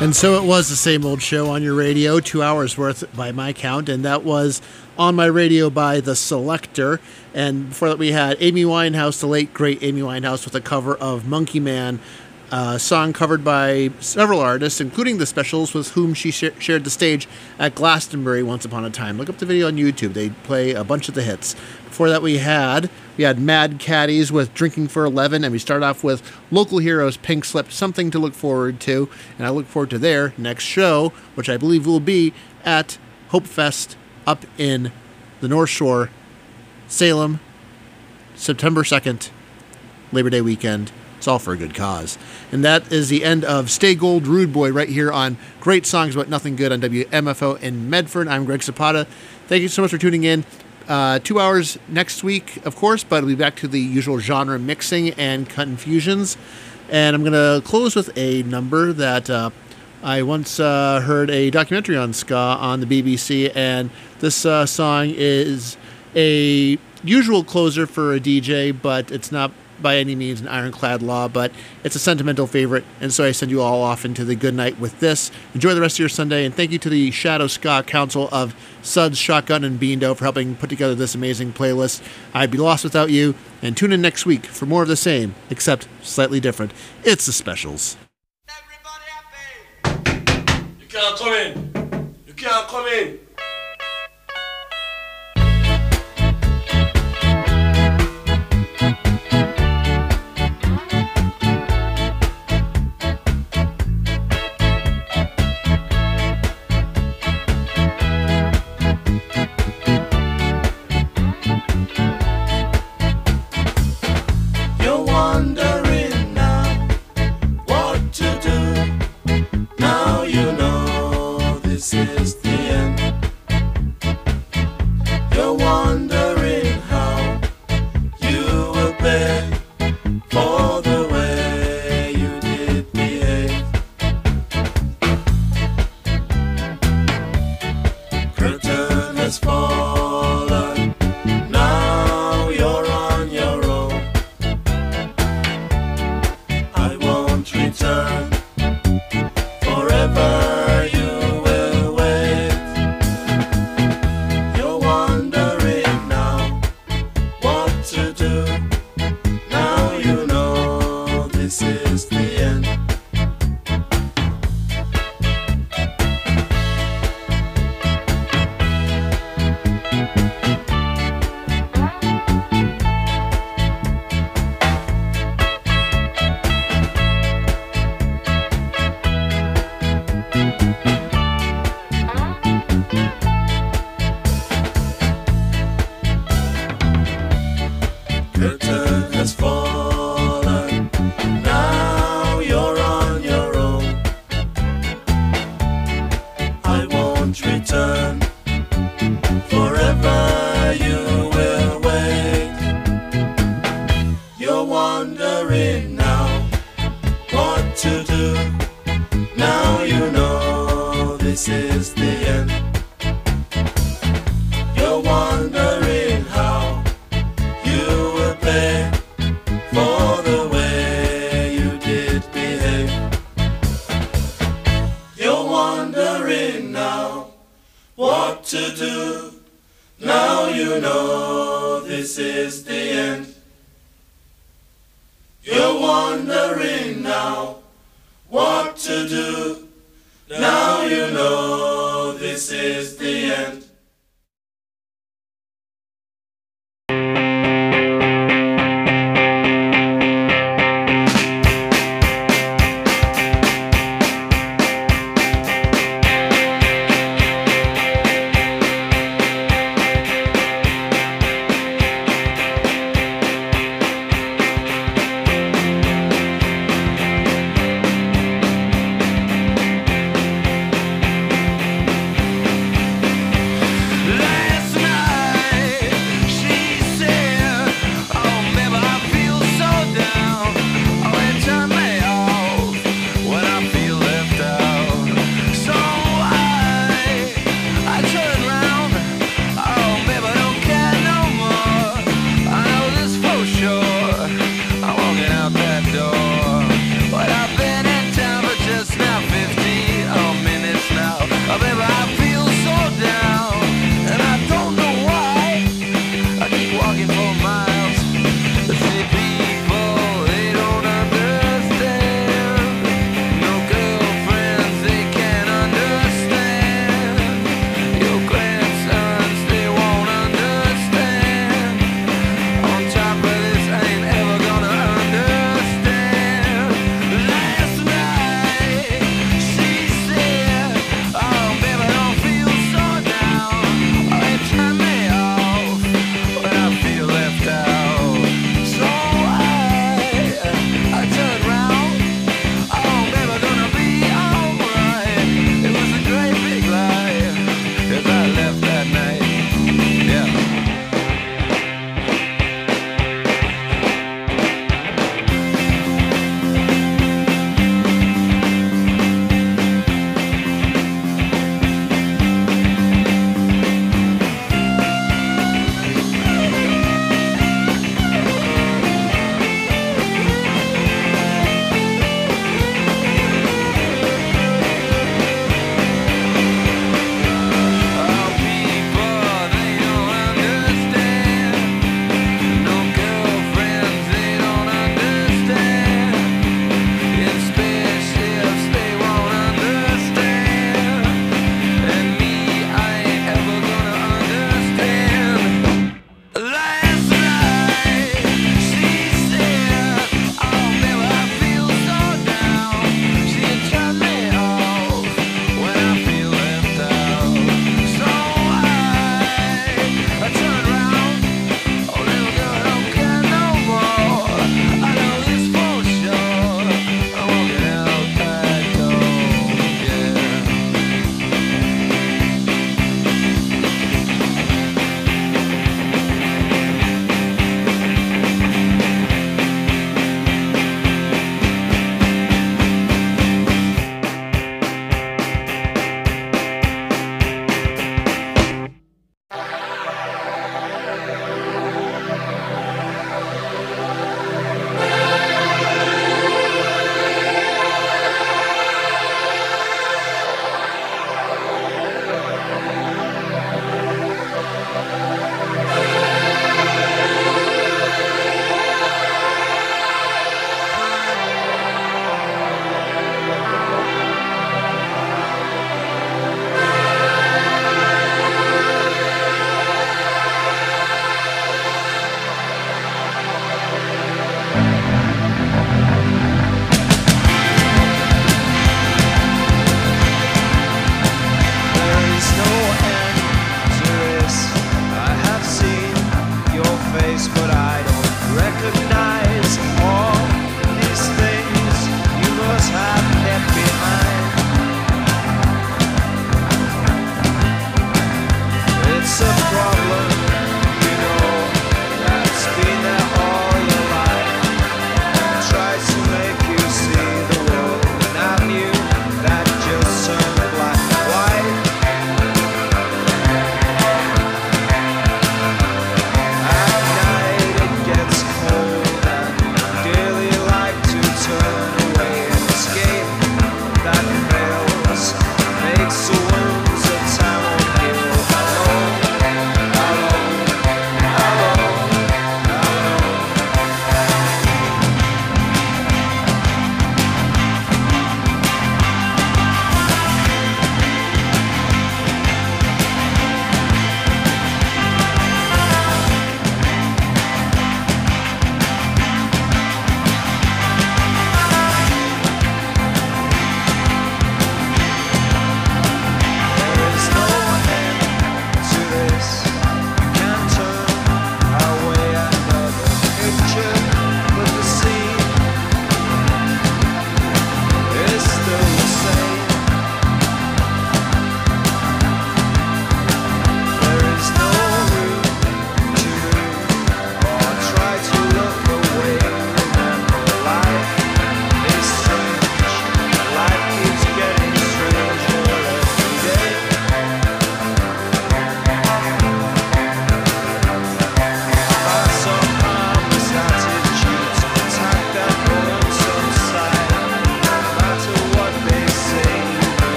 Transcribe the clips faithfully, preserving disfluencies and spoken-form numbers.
And so it was the same old show on your radio, two hours worth by my count, and that was On My Radio by The Selecter. And before that we had Amy Winehouse, the late great Amy Winehouse, with a cover of Monkey Man, a song covered by several artists, including the Specials, with whom she sh- shared the stage at Glastonbury once upon a time. Look up the video on YouTube. They play a bunch of the hits. Before that we had we had Mad Caddies with Drinking for eleven, and we start off with Local Heroes, Pink Slip, Something to Look Forward to, and I look forward to their next show, which I believe will be at Hope Fest up in the North Shore, Salem, September second, Labor Day weekend. It's all for a good cause. And that is the end of Stay Gold Rude Boy right here on Great Songs About Nothing Good on W M F O in Medford. I'm Greg Zapata. Thank you so much for tuning in. Uh, two hours next week, of course, but we'll be back to the usual genre mixing and confusions. And I'm going to close with a number that uh, I once uh, heard a documentary on ska on the B B C, and this uh, song is a usual closer for a D J, but it's not by any means an ironclad law, but it's a sentimental favorite, and so I send you all off into the good night with this. Enjoy the rest of your Sunday, and thank you to the Shadow Ska Council of Suds, Shotgun, and Beando for helping put together this amazing playlist. I'd be lost without you, and tune in next week for more of the same, except slightly different. It's the Specials. Everybody happy! You can't come in! You can't come in!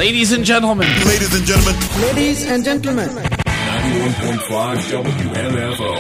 Ladies and gentlemen. Ladies and gentlemen. Ladies and gentlemen. ninety-one point five W M F O.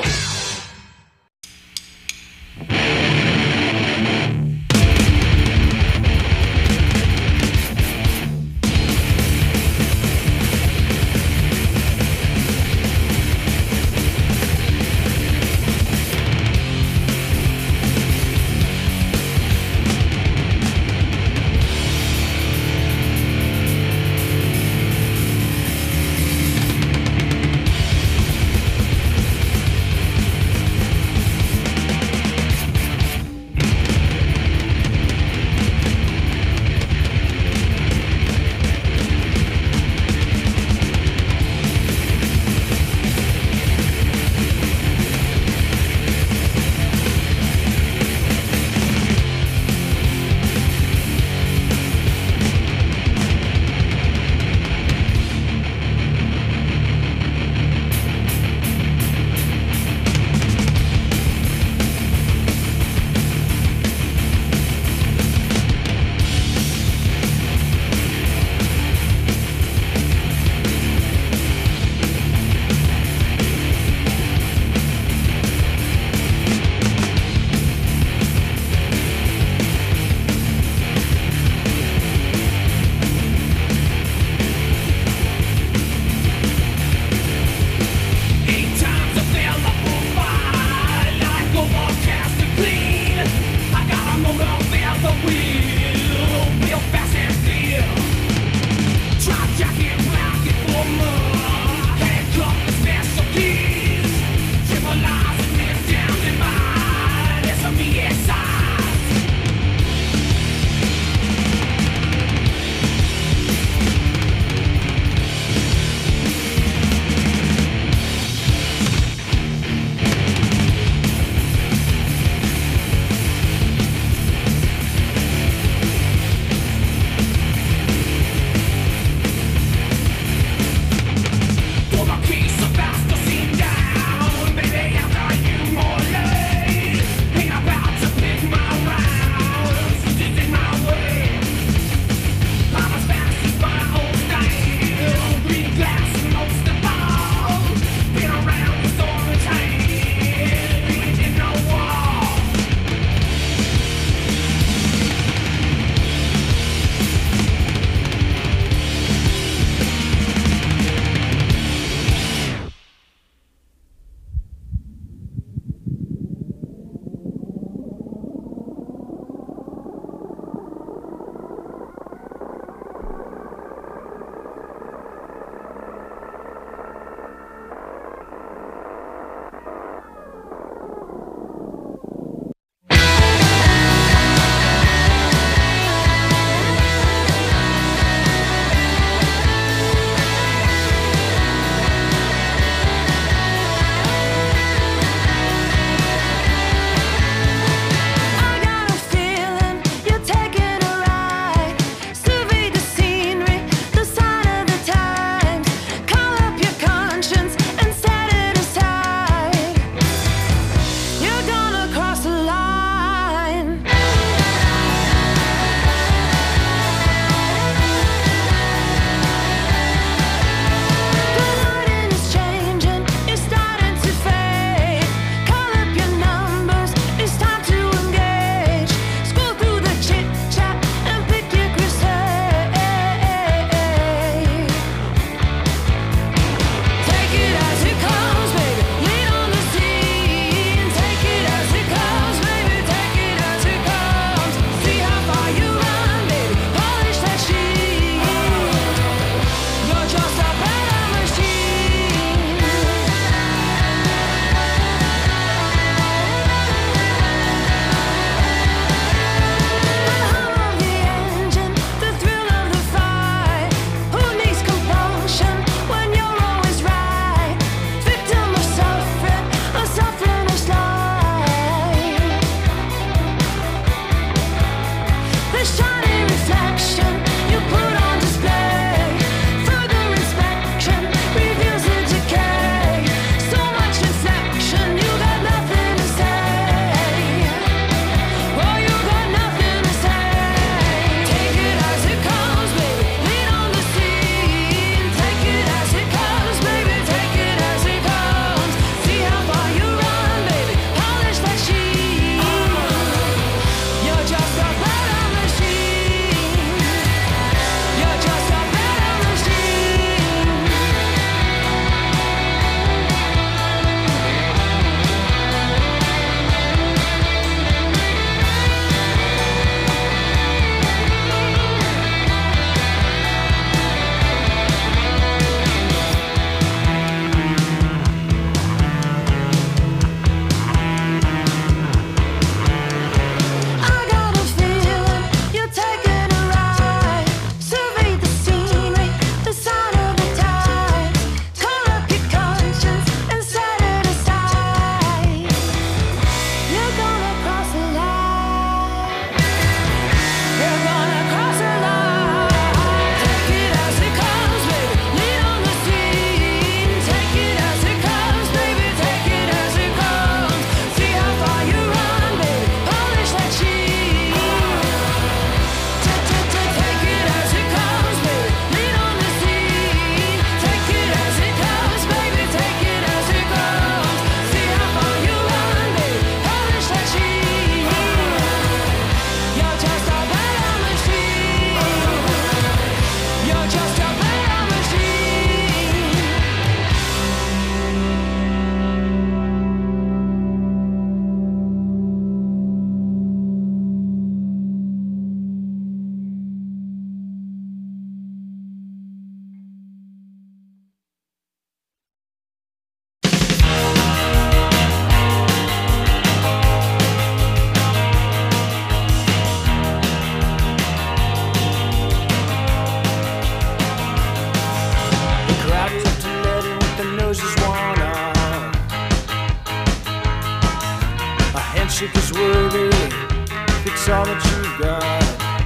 that you got.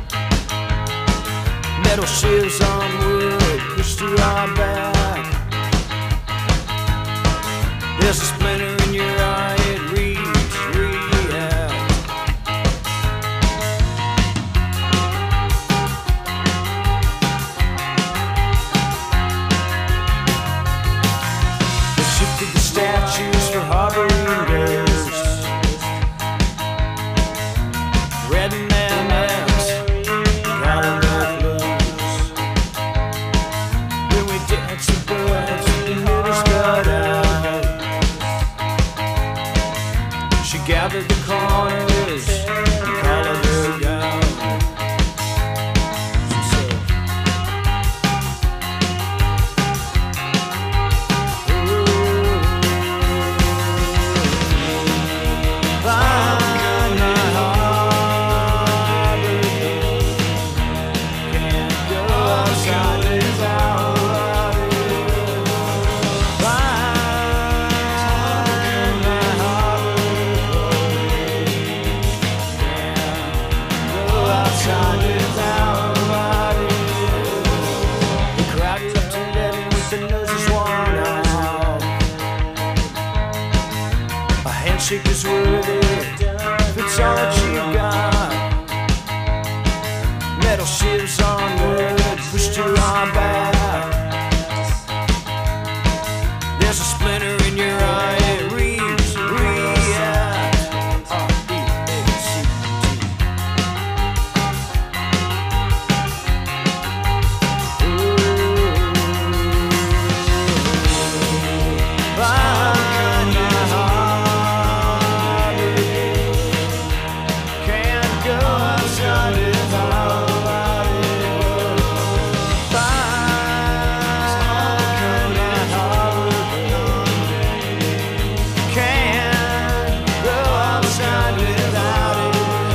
Metal shivs on wood pushed to our back. There's a splinter in your eye, it reads, react. They shifted the statues for harboring ghosts. Red and M X, calling their clothes. When we dance the birds, the middle's cut out. She gathered the corners and collared her gown. She said, find my harbor door. Can't go outside without it. Find my harbor door. Can't go outside without it. The crowd left eleven with their noses worn out. A handshake is worthy if it's all that you got. Metal shivs on wood pushed to our back. There's a splinter in your eye, it reads, react. R E A C T. Find my harbor. Can't go outside without it. Find my harbor. Can't go outside without it.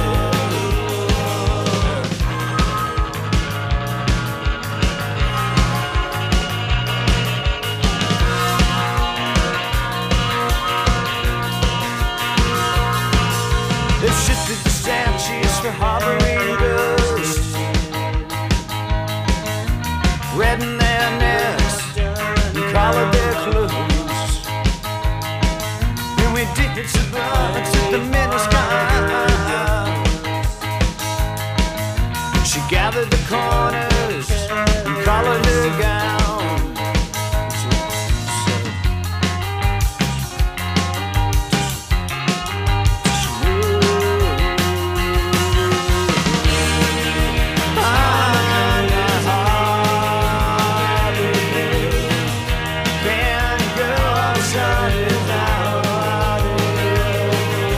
They've shifted the statues for harboring ghosts. Redden their necks and collared their clothes. And we did some bloods at the minnows gone. She gathered the corners and collared her gown. She said, find my harbor. Can't go outside without it.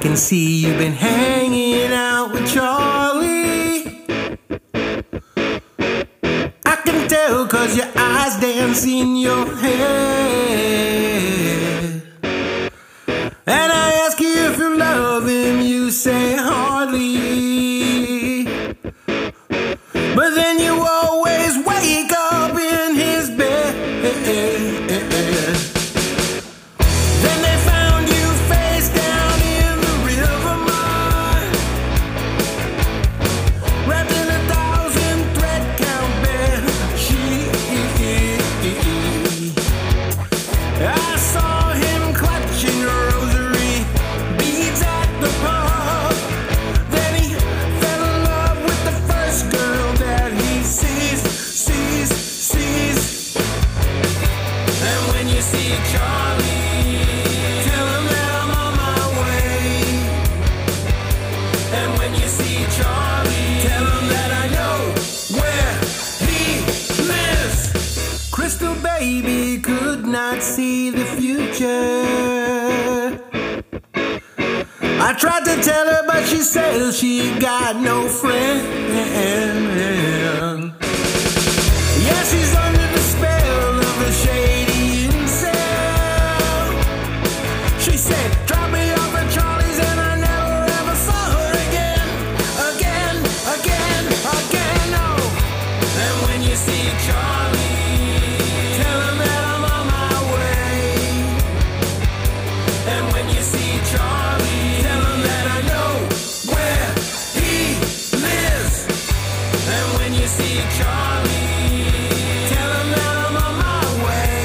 can see you've been hanging out with Charlie. I can tell 'cause your eyes dance in your head. And I ask you if you love him, you say hardly. But then you always wake up in his bed. Then they found you face down in the river mud, wrapped in a thousand thread count bed sheets. I saw him clutching a rosary beads at the pub. Then he fell in love with the first girl that he sees, sees, sees. And when you see Charlie, tell him that I'm on my way. And when you see Charlie, tell him that I know where he lives. Crystal baby could not see the future. I tried to tell her, but she said she got no friend. Yeah, she's under the spell of a shady incel. She said, drop me off at Charlie's, and I never ever saw her again. Again, again, again, no. And when you see Charlie, tell him that I'm on my way. And when you see Charlie, tell him that I know where he lives. And when you see Charlie, tell him that I'm on my way.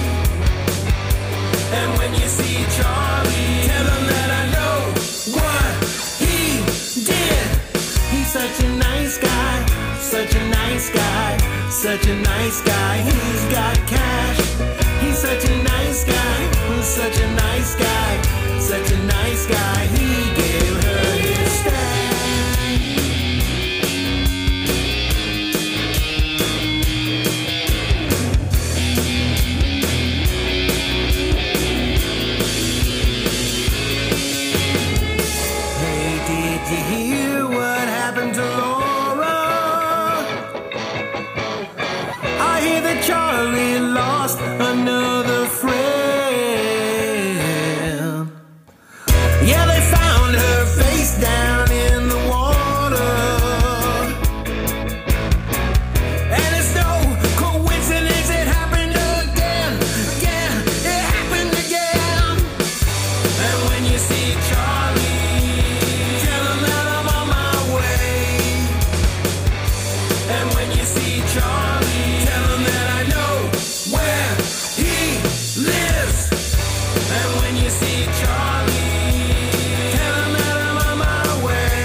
And when you see Charlie, tell him that I know what he did. He's such a nice guy, such a nice guy, such a nice guy. He's got cash. He's such a nice guy, such a nice guy, such a nice guy. He gave her his stash. Hey, did you hear what happened to Laura? I hear that Charlie lost another friend. Yeah, they found her face down in the water. And it's no coincidence, it happened again, again, it happened again. And when you see Charlie, tell him that I'm on my way. And when you see Charlie, tell him that I know where he lives. And when you see Charlie, tell him that I'm on my way.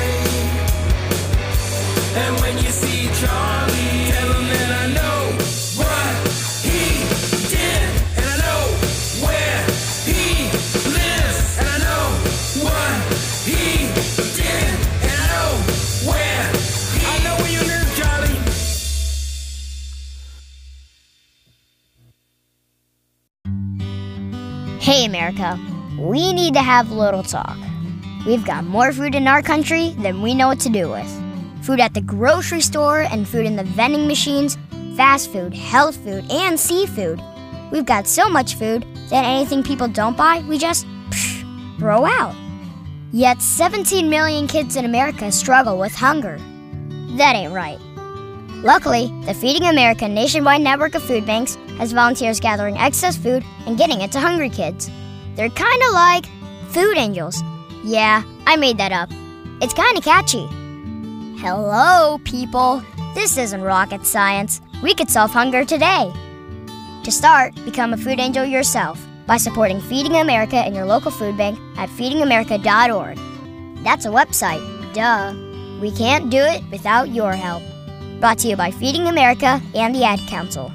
And when you see Charlie, tell him that I know what he did. And I know where he lives. And I know what he did. And I know where he I know where you live, Charlie. Hey America, we need to have a little talk. We've got more food in our country than we know what to do with. Food at the grocery store and food in the vending machines, fast food, health food, and seafood. We've got so much food that anything people don't buy, we just psh, throw out. Yet seventeen million kids in America struggle with hunger. That ain't right. Luckily, the Feeding America nationwide network of food banks has volunteers gathering excess food and getting it to hungry kids. They're kind of like food angels. Yeah, I made that up. It's kind of catchy. Hello, people. This isn't rocket science. We could solve hunger today. To start, become a food angel yourself by supporting Feeding America and your local food bank at feeding america dot org. That's a website, duh. We can't do it without your help. Brought to you by Feeding America and the Ad Council.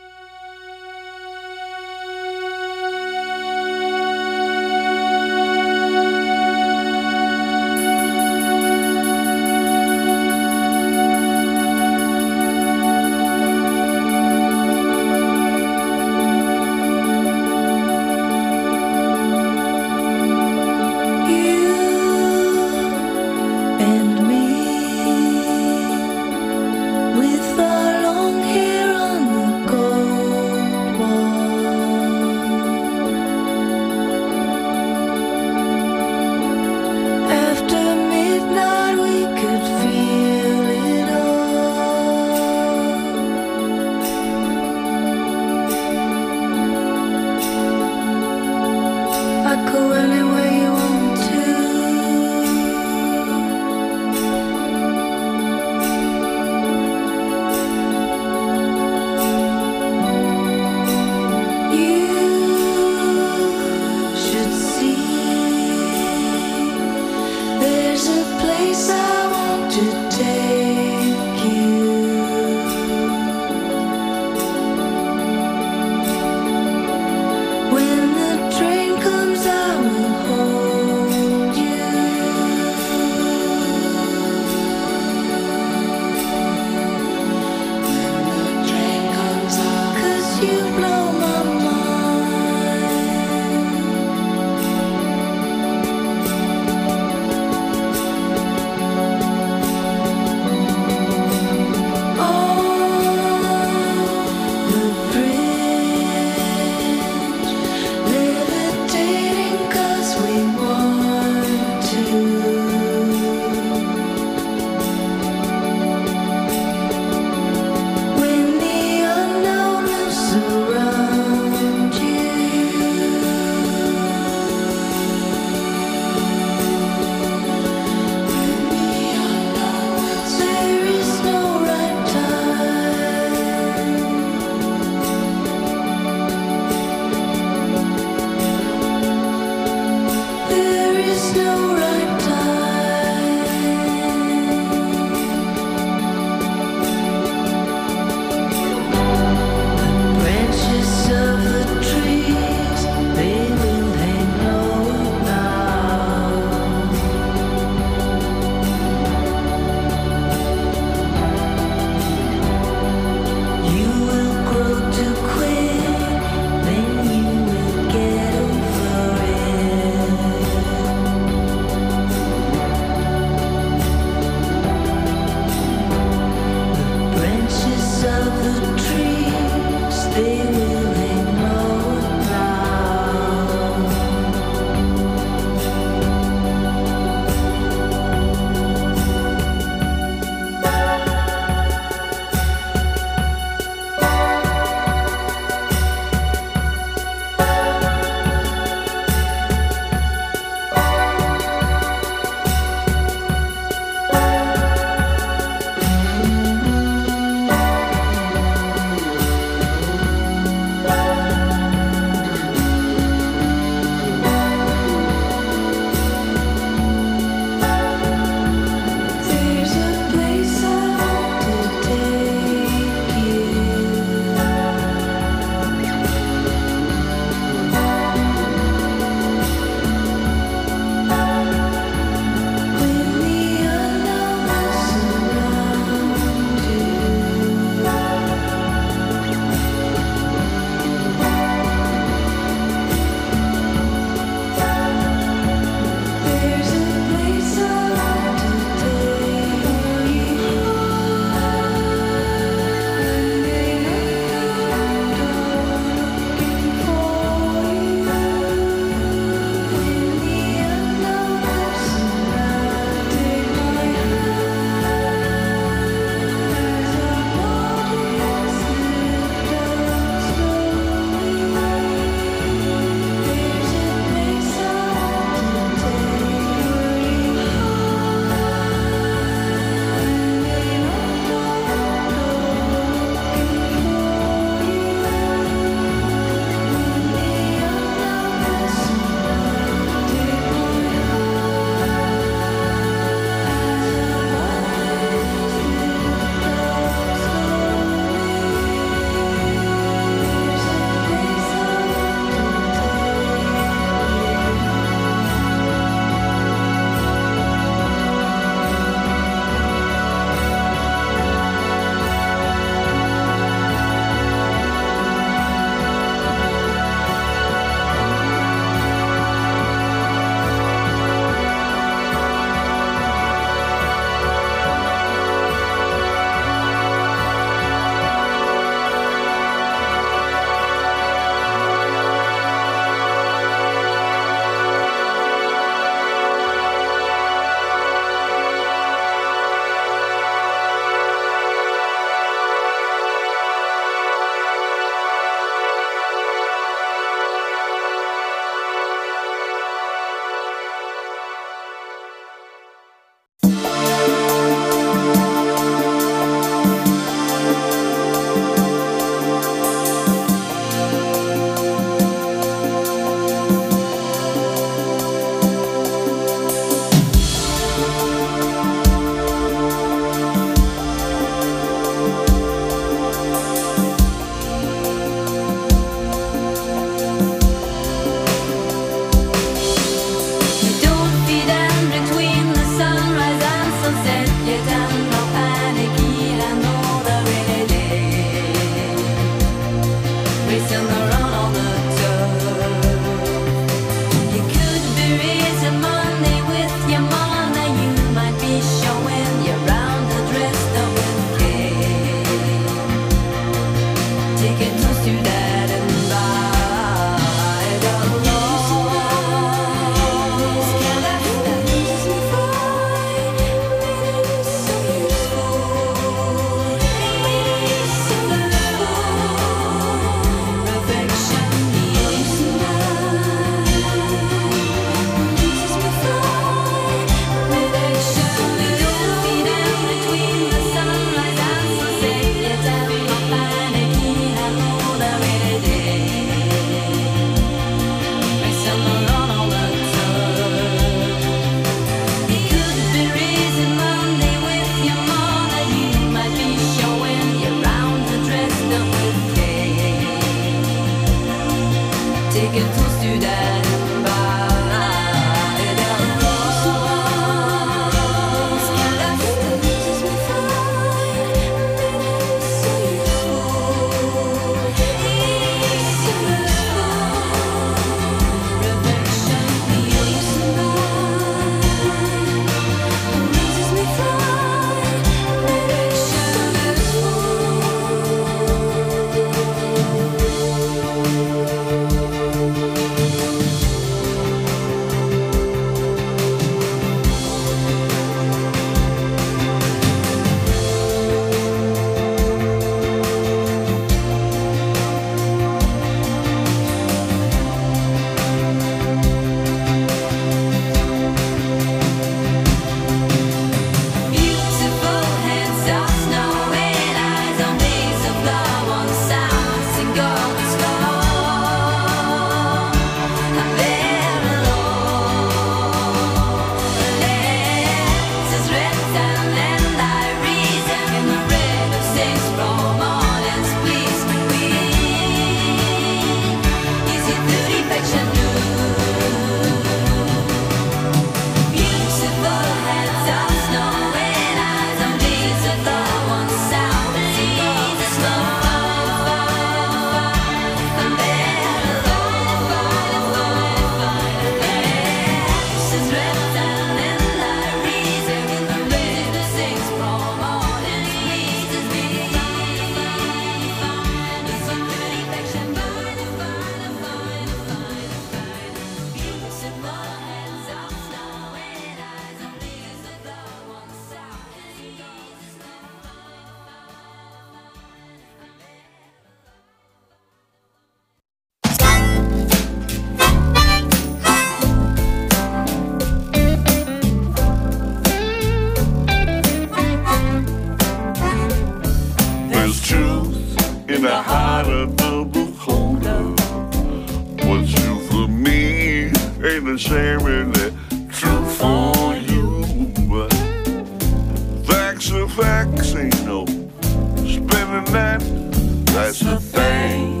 this ain't really true for you. But facts are facts, ain't no spinning that. That's the thing.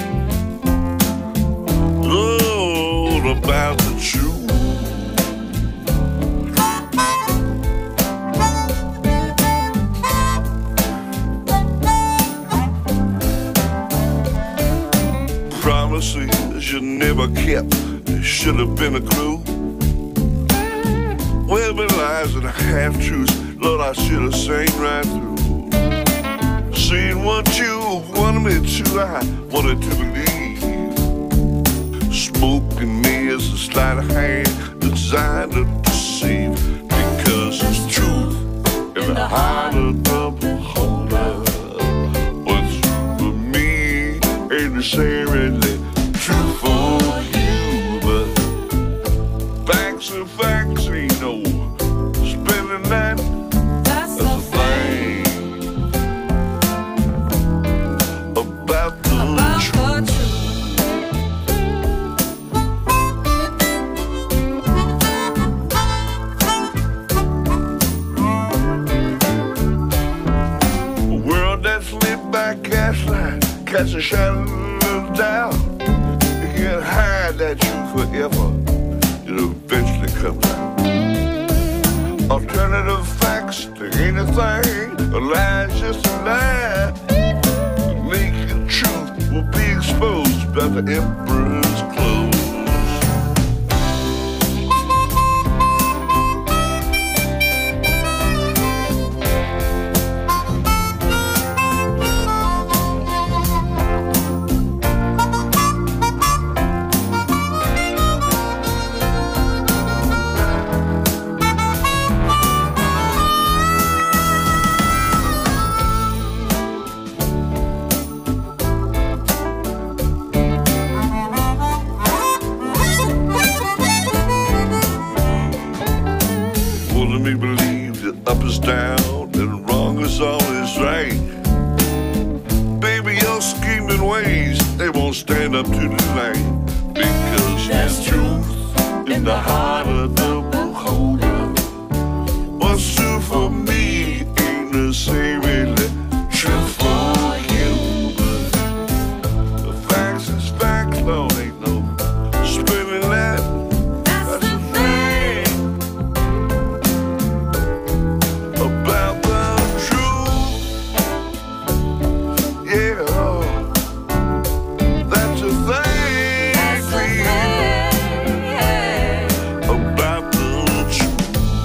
All about the truth. Promises you never kept, it should have been a clue. Well, been lies and half-truths, Lord, I should have seen right through. Seen what you wanted me to, I wanted to believe. Smoking me is a sleight of hand designed to deceive. Because there's truth in the heart of the beholder. What's for me ain't necessarily true for you. But facts and facts ain't no spinning that. That's the thing about the truth. A world that's lit by gaslight, cast a shadow of doubt. You can't hide that truth forever. It eventually comes out. Alternative facts to anything, a lie's just a lie. The naked truth will be exposed by the emperor's clothes. Well, let me believe that up is down and wrong is always right. Baby, your scheming ways, they won't stand up to the light. Because there's truth in the heart of the beholder. What's true for me ain't necessarily true for you. But the facts is facts, Lord, ain't no spinning that. That's the thing about the truth. Yeah, that's the thing about the truth.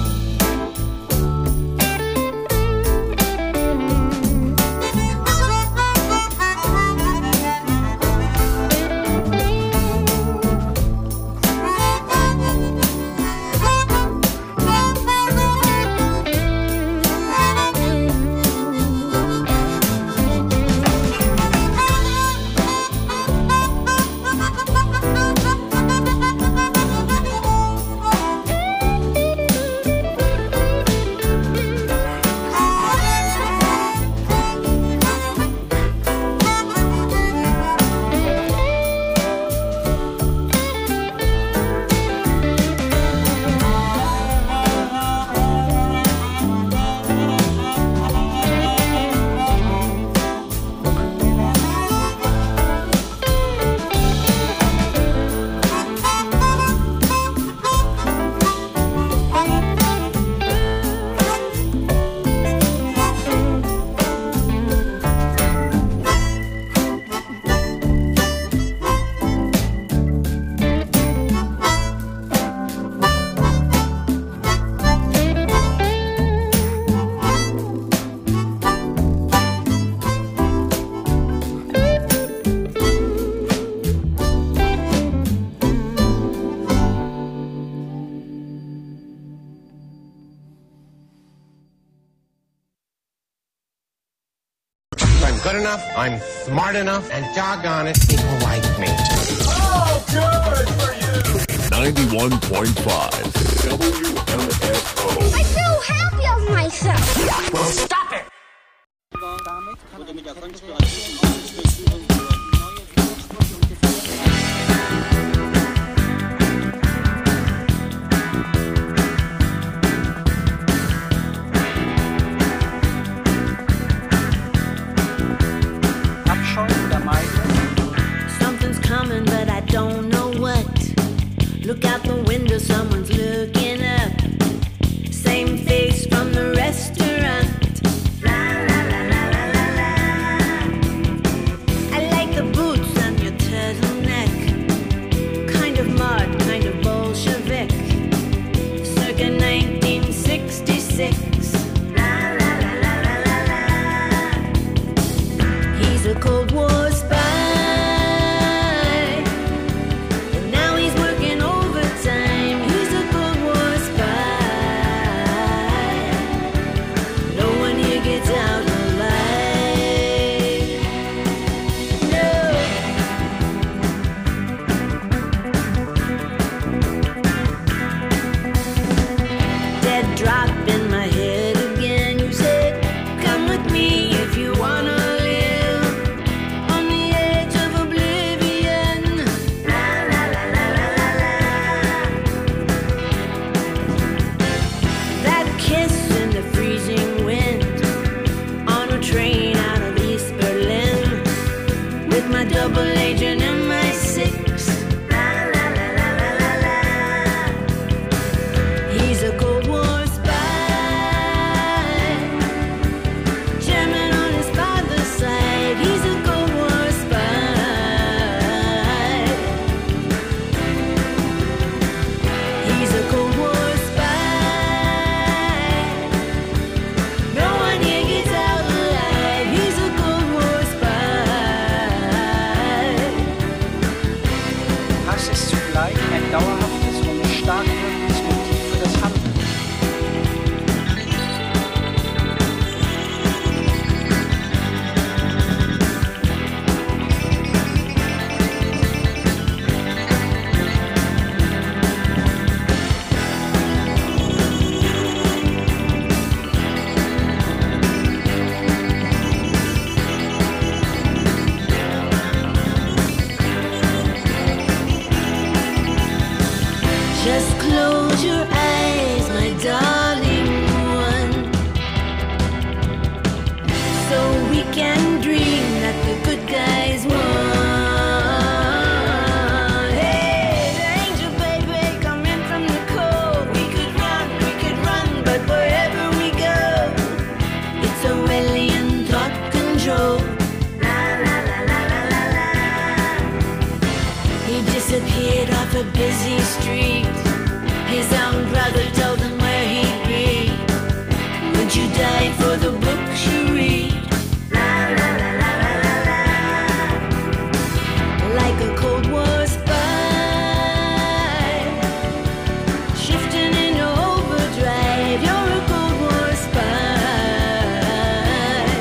I'm good enough, I'm smart enough, and doggone it, people like me. Oh, good for you! ninety-one point five W M F O. I feel happy of myself. Well, stop it! Look out the window, someone's looking up. Same face from the restaurant. La la la la la la la. I like the boots on your turtleneck. Kind of mod, kind of Bolshevik. Circa nineteen sixty-six. La la la la la la la. He's a Cold War spy. Double agent M I six. La la la la la la la. He's a Cold War spy. German on his father's side. He's a Cold War spy. He's a Cold War spy. No one here gets out alive. He's a Cold War spy. Hass ist zugleich ein dauerhaftes und stark wirkendes Motiv für das Handeln. Just close your eyes, my darling one, so we can dream that the good guys won. Hey, the angel baby, coming from the cold. We could run, we could run, but wherever we go, it's Orwellian thought control. La la la la la la la. He disappeared off a busy street. His own brother told him where he'd be. Would you die for the books you read? La la la la la la la. Like a Cold War spy, shifting into overdrive. You're a Cold War spy.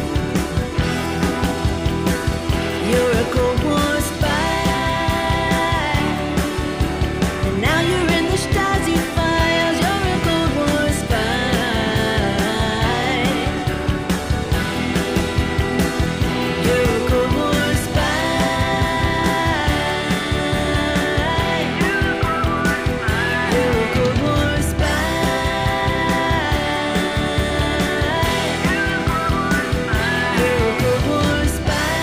You're a Cold War spy. And now you're in the Stasi files. You're a Cold War spy. You're a Cold War spy. You're a Cold War spy. You're a Cold War spy.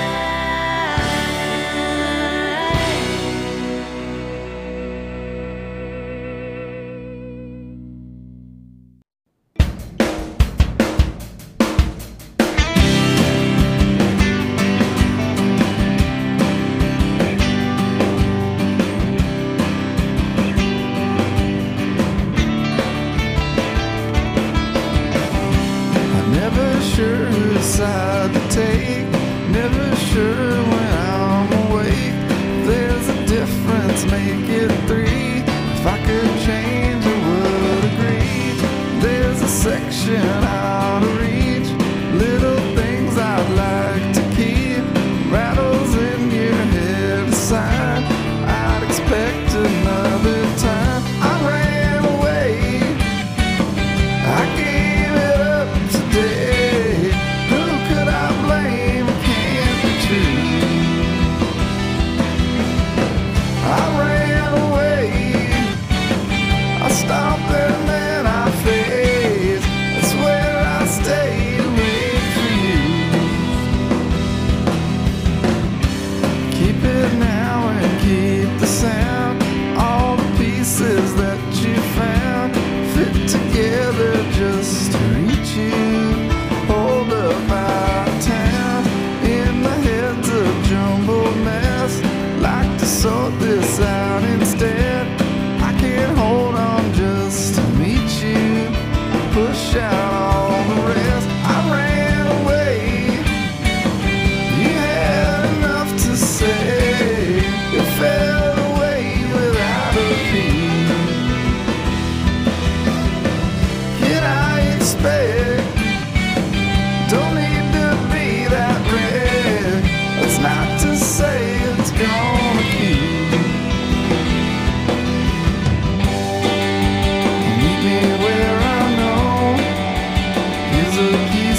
I'm never sure whose side to take, never sure when I'm awake. There's a difference, make it three. If I could change, I would agree. There's a section out of reach, little things I'd like to keep. Rattles in your head aside, I'd expect another time. I ran away, I gave it up today. Who could I blame? Can't be true.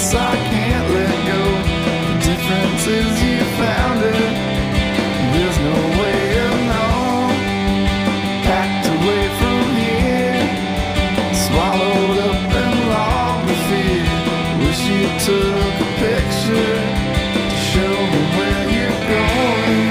this I can't let go. The difference is you found it. There's no way of knowing. Packed away from here, swallowed up and logged with fear. Wish you took a picture to show me where you're going.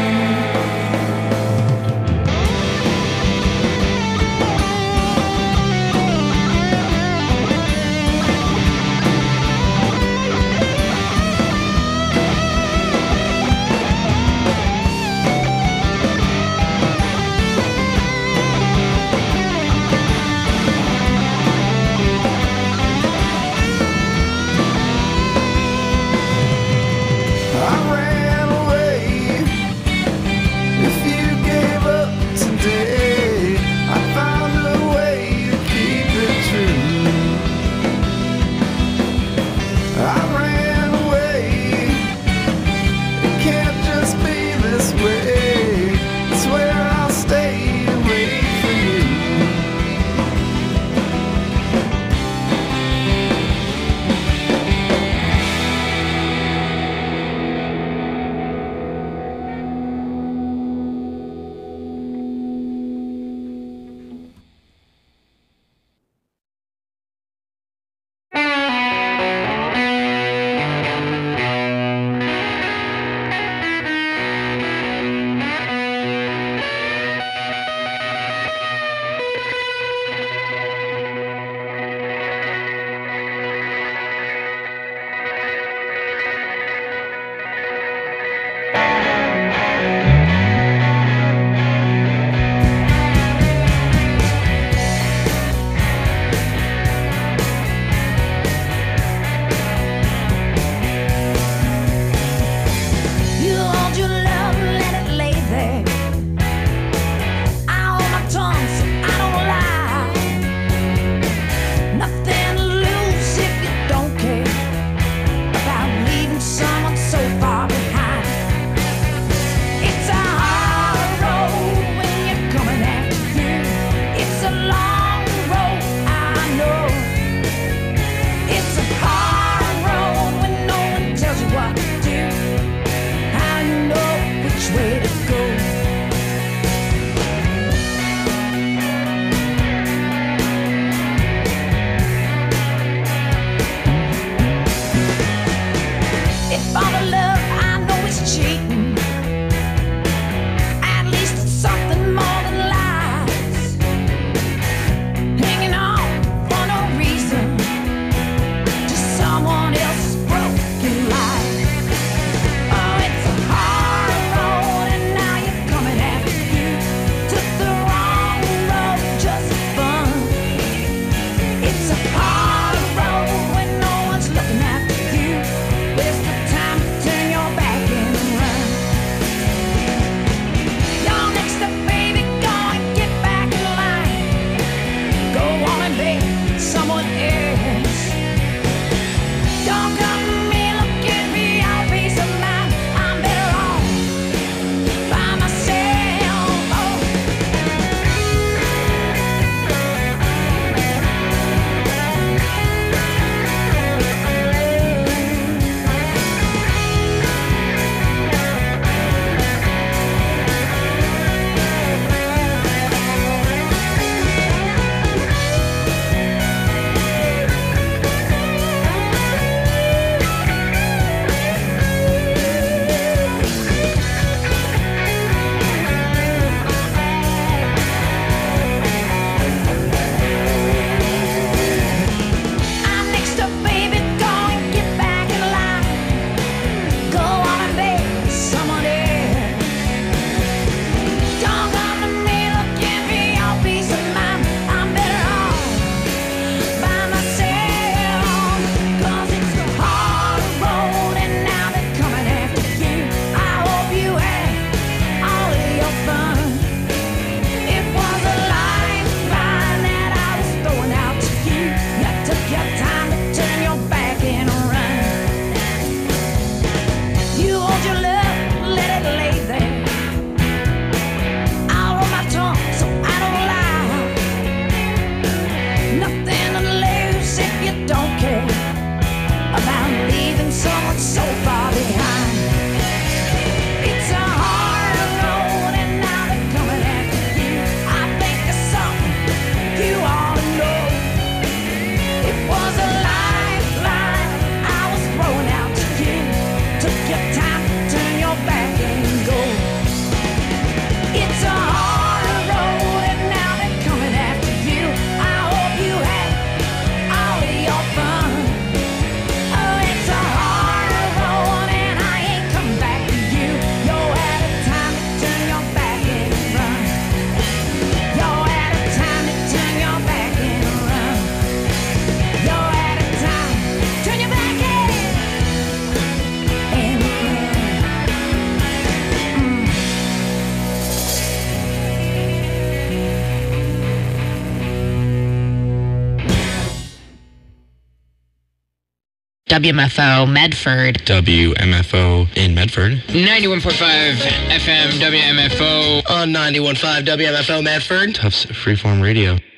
leaving someone so far behind. It's a hard road and now they're coming after you. I think there's something you ought to know. It was a lifeline I was throwing out to you. Took your time to turn your back and go. It's a hard road and now they're coming after you. I hope you had all of your fun. Oh, it's a hard road and I ain't coming back to you. You're out of time to turn your back and run. You're out of time to turn your back and run. You're out of time. Turn your back and and run. W M F O Medford. W M F O in Medford. ninety-one point five F M W M F O. On ninety-one point five W M F O Medford. Tufts Freeform Radio.